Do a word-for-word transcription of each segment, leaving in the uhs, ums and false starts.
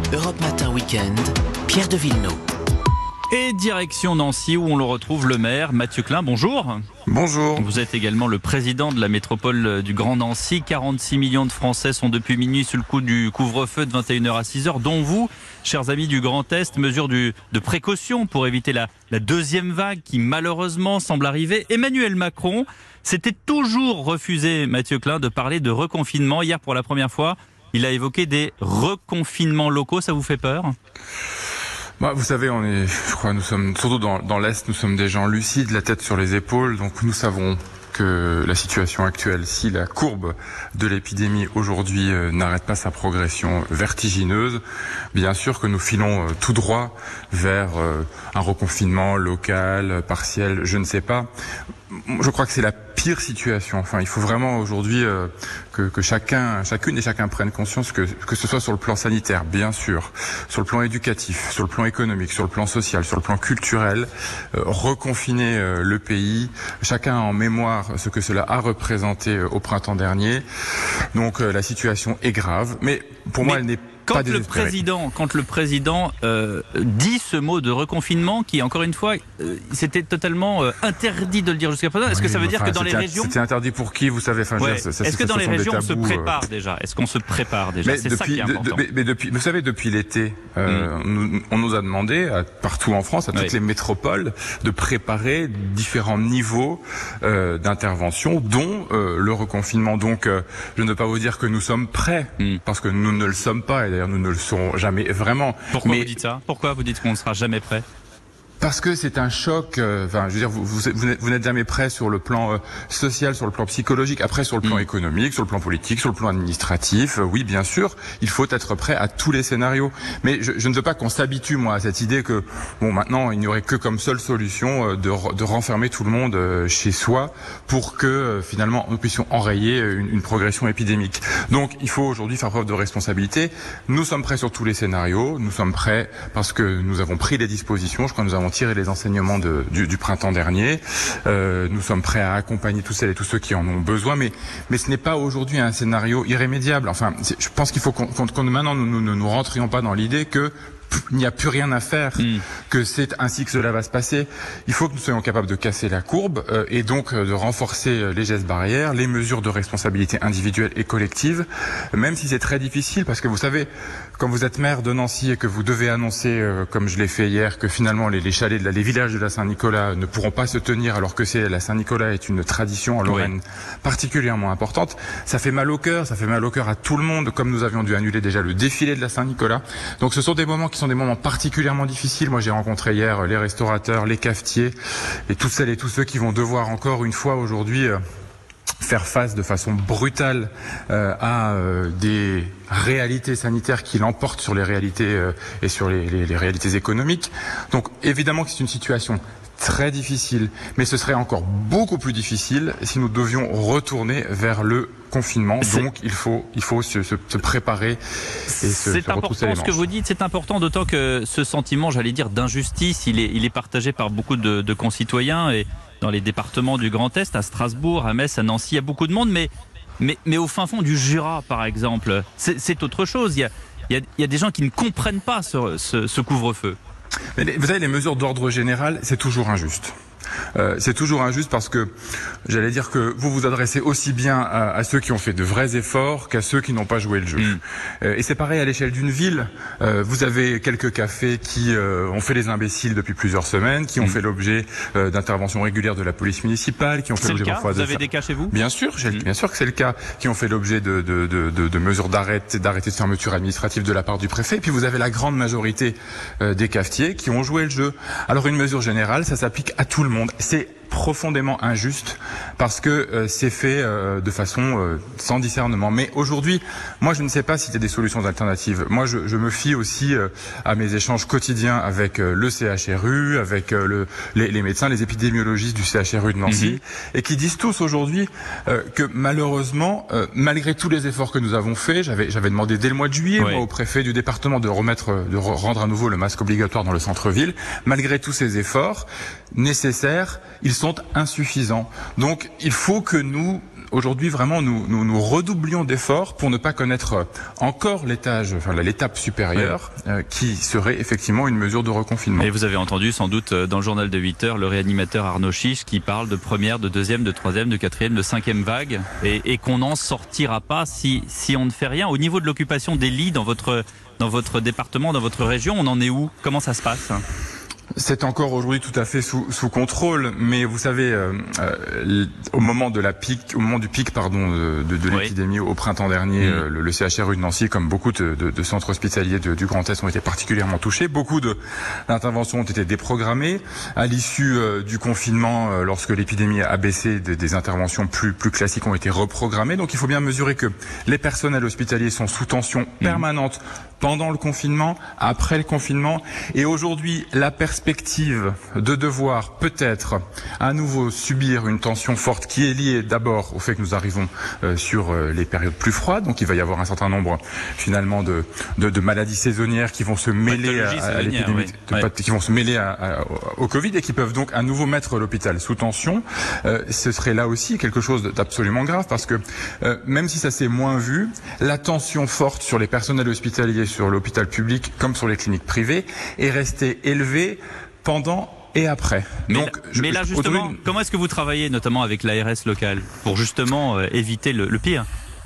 Europe Matin Week-end, Pierre de Villeneuve. Et direction Nancy où on le retrouve le maire Mathieu Klein. Bonjour. Bonjour. Vous êtes également le président de la métropole du Grand Nancy. quarante-six millions de Français sont depuis minuit sous le coup du couvre-feu de vingt et une heures à six heures, dont vous, chers amis du Grand Est, mesure du, de précaution pour éviter la, la deuxième vague qui malheureusement semble arriver. Emmanuel Macron s'était toujours refusé, Mathieu Klein, de parler de reconfinement. Hier, pour la première fois, il a évoqué des reconfinements locaux. Ça vous fait peur ? Bah, vous savez, on est, je crois, nous sommes, surtout dans, dans l'Est, nous sommes des gens lucides, la tête sur les épaules, donc nous savons que la situation actuelle, si la courbe de l'épidémie aujourd'hui euh, n'arrête pas sa progression vertigineuse, bien sûr que nous filons euh, tout droit vers euh, un reconfinement local, partiel, je ne sais pas. Je crois que c'est la pire situation. Enfin, il faut vraiment aujourd'hui euh, que, que chacun, chacune et chacun prenne conscience que que ce soit sur le plan sanitaire, bien sûr, sur le plan éducatif, sur le plan économique, sur le plan social, sur le plan culturel, euh, reconfiner euh, le pays. Chacun a en mémoire ce que cela a représenté euh, au printemps dernier. Donc euh, la situation est grave, mais pour mais... moi, elle n'est Quand le président, quand le président euh, dit ce mot de reconfinement, qui encore une fois, euh, c'était totalement euh, interdit de le dire jusqu'à présent. Est-ce oui, que ça veut dire enfin, que dans les régions, c'était interdit pour qui, vous savez, enfin, ouais. ça, ça, Est-ce que dans les régions on se prépare euh... déjà Est-ce qu'on se prépare déjà C'est ça qui est important. De, de, mais, mais depuis, vous savez, depuis l'été, euh, mm. nous, on nous a demandé à, partout en France, à toutes oui. les métropoles, de préparer différents niveaux euh, d'intervention, dont euh, le reconfinement. Donc, euh, je ne veux pas vous dire que nous sommes prêts, mm. parce que nous ne le sommes pas. Et nous ne le serons jamais vraiment. Pourquoi mais... vous dites ça ? Pourquoi vous dites qu'on ne sera jamais prêt ? Parce que c'est un choc. Euh, enfin, je veux dire, vous, vous, vous n'êtes jamais prêt sur le plan euh, social, sur le plan psychologique, après sur le plan mmh. économique, sur le plan politique, sur le plan administratif. Euh, oui, bien sûr, il faut être prêt à tous les scénarios. Mais je, je ne veux pas qu'on s'habitue, moi, à cette idée que, bon, maintenant, il n'y aurait que comme seule solution euh, de, de renfermer tout le monde euh, chez soi pour que, euh, finalement, nous puissions enrayer une, une progression épidémique. Donc, il faut aujourd'hui faire preuve de responsabilité. Nous sommes prêts sur tous les scénarios. Nous sommes prêts parce que nous avons pris les dispositions. Je crois que nous avons tirer les enseignements de, du, du printemps dernier. Euh, nous sommes prêts à accompagner tous celles et tous ceux qui en ont besoin, mais, mais ce n'est pas aujourd'hui un scénario irrémédiable. Enfin, je pense qu'il faut qu'on, qu'on, qu'on maintenant nous ne nous, nous rentrions pas dans l'idée que il n'y a plus rien à faire, mmh. que c'est ainsi que cela va se passer. Il faut que nous soyons capables de casser la courbe euh, et donc euh, de renforcer les gestes barrières, les mesures de responsabilité individuelle et collective, même si c'est très difficile, parce que vous savez, quand vous êtes maire de Nancy et que vous devez annoncer, euh, comme je l'ai fait hier, que finalement les, les chalets, de la, les villages de la Saint-Nicolas ne pourront pas se tenir, alors que c'est la Saint-Nicolas est une tradition en Lorraine oui. particulièrement importante, ça fait mal au cœur, ça fait mal au cœur à tout le monde, comme nous avions dû annuler déjà le défilé de la Saint-Nicolas. Donc ce sont des moments qui sont des moments particulièrement difficiles. Moi, j'ai rencontré hier les restaurateurs, les cafetiers et toutes celles et tous ceux qui vont devoir encore une fois aujourd'hui euh, faire face de façon brutale euh, à euh, des réalités sanitaires qui l'emportent sur les réalités euh, et sur les, les, les réalités économiques. Donc, évidemment que c'est une situation très difficile, mais ce serait encore beaucoup plus difficile si nous devions retourner vers le confinement. C'est... Donc il faut, il faut se, se, se préparer et se, c'est se retrousser important les manches. Ce que vous dites, c'est important, d'autant que ce sentiment, j'allais dire, d'injustice, il est, il est partagé par beaucoup de, de concitoyens et dans les départements du Grand Est, à Strasbourg, à Metz, à Nancy, il y a beaucoup de monde, mais, mais, mais au fin fond du Jura, par exemple, c'est, c'est autre chose. Il y a, il y a, il y a des gens qui ne comprennent pas ce, ce, ce couvre-feu. Mais les, vous savez, les mesures d'ordre général, c'est toujours injuste. Euh, c'est toujours injuste parce que j'allais dire que vous vous adressez aussi bien à, à ceux qui ont fait de vrais efforts qu'à ceux qui n'ont pas joué le jeu. Mmh. Euh, et c'est pareil à l'échelle d'une ville. Euh, vous avez quelques cafés qui euh, ont fait les imbéciles depuis plusieurs semaines, qui ont mmh. fait l'objet euh, d'interventions régulières de la police municipale, qui ont fait c'est l'objet le cas parfois vous de... avez des cas chez vous? Bien sûr, j'ai, mmh. bien sûr que c'est le cas, qui ont fait l'objet de, de, de, de, de mesures d'arrêt, d'arrêtés de fermeture administrative de la part du préfet. Et puis vous avez la grande majorité euh, des cafetiers qui ont joué le jeu. Alors une mesure générale, ça s'applique à tout le monde. C'est profondément injuste parce que euh, c'est fait euh, de façon euh, sans discernement. Mais aujourd'hui, moi je ne sais pas si il y a des solutions alternatives. Moi je, je me fie aussi euh, à mes échanges quotidiens avec euh, le C H R U, avec euh, le, les, les médecins, les épidémiologistes du C H R U de Nancy, mm-hmm. et qui disent tous aujourd'hui euh, que malheureusement, euh, malgré tous les efforts que nous avons faits, j'avais, j'avais demandé dès le mois de juillet oui. moi, au préfet du département de remettre, de rendre à nouveau le masque obligatoire dans le centre-ville. Malgré tous ces efforts nécessaires, ils sont insuffisants. Donc il faut que nous aujourd'hui vraiment nous, nous, nous redoublions d'efforts pour ne pas connaître encore l'étage, enfin l'étape supérieure, ouais. euh, qui serait effectivement une mesure de reconfinement. Et vous avez entendu sans doute dans le journal de huit heures le réanimateur Arnaud Chiche qui parle de première, de deuxième, de troisième, de quatrième, de cinquième vague et, et qu'on n'en sortira pas si, si on ne fait rien. Au niveau de l'occupation des lits dans votre, dans votre département, dans votre région, on en est où? Comment ça se passe? C'est encore aujourd'hui tout à fait sous, sous contrôle, mais vous savez, euh, euh, au moment de la pic, au moment du pic, pardon, de, de, de oui. l'épidémie au printemps dernier, mmh. euh, le, le C H R U de Nancy, comme beaucoup de, de, de centres hospitaliers de, du Grand Est, ont été particulièrement touchés. Beaucoup de d'interventions ont été déprogrammées. À l'issue euh, du confinement, euh, lorsque l'épidémie a baissé, des, des interventions plus plus classiques ont été reprogrammées. Donc, il faut bien mesurer que les personnels hospitaliers sont sous tension mmh. permanente pendant le confinement, après le confinement, et aujourd'hui, la perspective de devoir peut-être à nouveau subir une tension forte qui est liée d'abord au fait que nous arrivons euh, sur euh, les périodes plus froides, donc il va y avoir un certain nombre finalement de, de, de maladies saisonnières qui vont se mêler à, à l'épidémie, oui. ouais. qui vont se mêler à, à, au Covid et qui peuvent donc à nouveau mettre l'hôpital sous tension. Euh, ce serait là aussi quelque chose d'absolument grave parce que euh, même si ça s'est moins vu, la tension forte sur les personnels hospitaliers sur l'hôpital public comme sur les cliniques privées est restée élevée pendant et après. Mais, Donc, là, je, mais là justement, je, comment est-ce que vous travaillez notamment avec l'A R S locale pour justement euh, éviter le, le pire?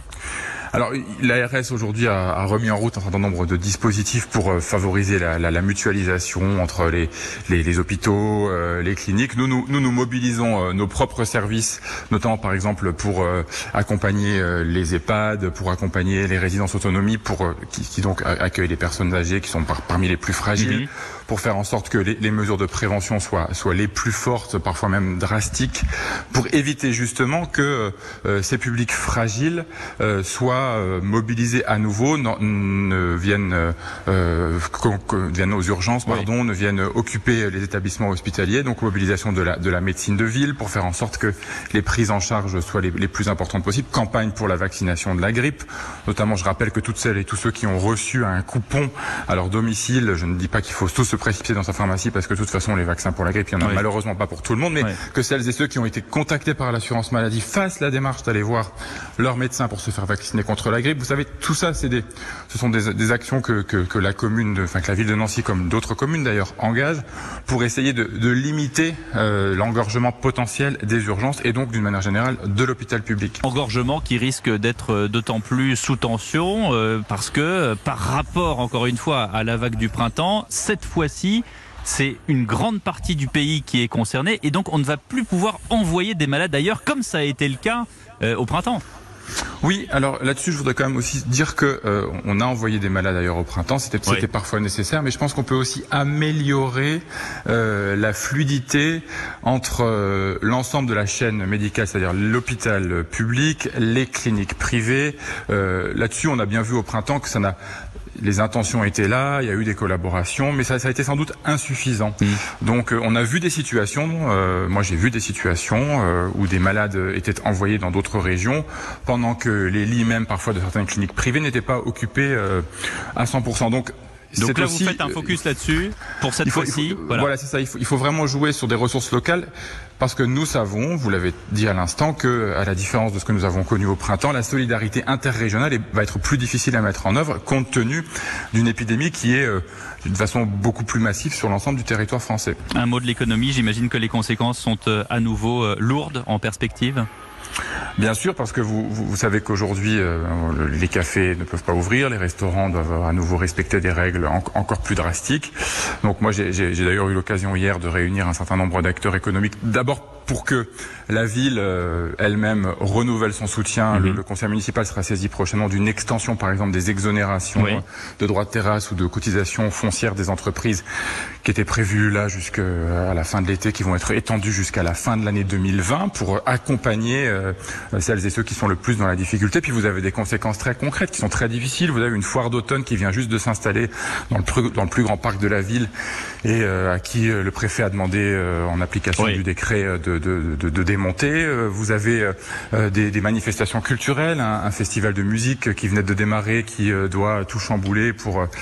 Alors, l'A R S aujourd'hui a, a remis en route un certain nombre de dispositifs pour euh, favoriser la, la, la mutualisation entre les, les, les hôpitaux, euh, les cliniques. Nous, nous, nous, nous mobilisons euh, nos propres services, notamment par exemple pour euh, accompagner euh, les EHPAD, pour accompagner les résidences autonomie, pour euh, qui, qui donc accueillent les personnes âgées qui sont par, parmi les plus fragiles, mmh. pour faire en sorte que les, les mesures de prévention soient, soient les plus fortes, parfois même drastiques, pour éviter justement que euh, ces publics fragiles euh, soient mobilisés à nouveau, non, ne viennent, euh, viennent aux urgences, pardon, oui. ne viennent occuper les établissements hospitaliers. Donc mobilisation de la, de la médecine de ville pour faire en sorte que les prises en charge soient les, les plus importantes possibles. Campagne pour la vaccination de la grippe. Notamment, je rappelle que toutes celles et tous ceux qui ont reçu un coupon à leur domicile, je ne dis pas qu'il faut tous se précipiter dans sa pharmacie parce que de toute façon, les vaccins pour la grippe, il n'y en a oui. malheureusement pas pour tout le monde, mais oui. que celles et ceux qui ont été contactés par l'assurance maladie fassent la démarche d'aller voir leur médecin pour se faire vacciner contre la grippe. Vous savez, tout ça, c'est des, ce sont des, des actions que, que, que la commune, de, enfin que la ville de Nancy, comme d'autres communes d'ailleurs, engage pour essayer de, de limiter euh, l'engorgement potentiel des urgences et donc d'une manière générale de l'hôpital public. Engorgement qui risque d'être d'autant plus sous tension euh, parce que par rapport, encore une fois, à la vague du printemps, cette fois-ci, c'est une grande partie du pays qui est concernée et donc on ne va plus pouvoir envoyer des malades ailleurs comme ça a été le cas euh, au printemps. Oui, alors là-dessus, je voudrais quand même aussi dire que euh, on a envoyé des malades ailleurs au printemps, c'était oui. c'était parfois nécessaire, mais je pense qu'on peut aussi améliorer euh, la fluidité entre euh, l'ensemble de la chaîne médicale, c'est-à-dire l'hôpital public, les cliniques privées. Euh, là-dessus, on a bien vu au printemps que ça n'a les intentions étaient là, il y a eu des collaborations, mais ça, ça a été sans doute insuffisant. Mmh. Donc euh, on a vu des situations, euh, moi j'ai vu des situations euh, où des malades étaient envoyés dans d'autres régions, pendant que les lits même parfois de certaines cliniques privées n'étaient pas occupés euh, à cent pour cent. Donc Donc là, aussi, vous faites un focus là-dessus pour cette fois-ci. Voilà, voilà c'est ça. Il faut, il faut vraiment jouer sur des ressources locales parce que nous savons, vous l'avez dit à l'instant, que à la différence de ce que nous avons connu au printemps, la solidarité interrégionale est, va être plus difficile à mettre en œuvre compte tenu d'une épidémie qui est euh, d'une façon beaucoup plus massive sur l'ensemble du territoire français. Un mot de l'économie. J'imagine que les conséquences sont euh, à nouveau euh, lourdes en perspective. Bien sûr, parce que vous, vous, vous savez qu'aujourd'hui, euh, les cafés ne peuvent pas ouvrir, les restaurants doivent à nouveau respecter des règles en, encore plus drastiques. Donc moi, j'ai, j'ai, j'ai d'ailleurs eu l'occasion hier de réunir un certain nombre d'acteurs économiques. D'abord pour que la ville euh, elle-même renouvelle son soutien. Mm-hmm. Le, le conseil municipal sera saisi prochainement d'une extension, par exemple, des exonérations oui. de droits de terrasse ou de cotisations foncières des entreprises qui étaient prévues là jusqu'à la fin de l'été, qui vont être étendues jusqu'à la fin de l'année deux mille vingt pour accompagner euh, celles et ceux qui sont le plus dans la difficulté. Puis vous avez des conséquences très concrètes qui sont très difficiles. Vous avez une foire d'automne qui vient juste de s'installer dans le plus, dans le plus grand parc de la ville et euh, à qui euh, le préfet a demandé, euh, en application oui. du décret, euh, de, de, de, de démonter. Euh, vous avez euh, des, des manifestations culturelles, un, un festival de musique qui venait de démarrer, qui euh, doit tout chambouler pour... Euh,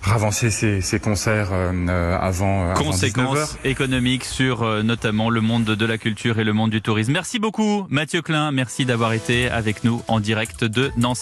ravancer ces, ces concerts euh, avant, avant Conséquences dix-neuf heures. économiques sur euh, notamment le monde de la culture et le monde du tourisme. Merci beaucoup Mathieu Klein, merci d'avoir été avec nous en direct de Nancy.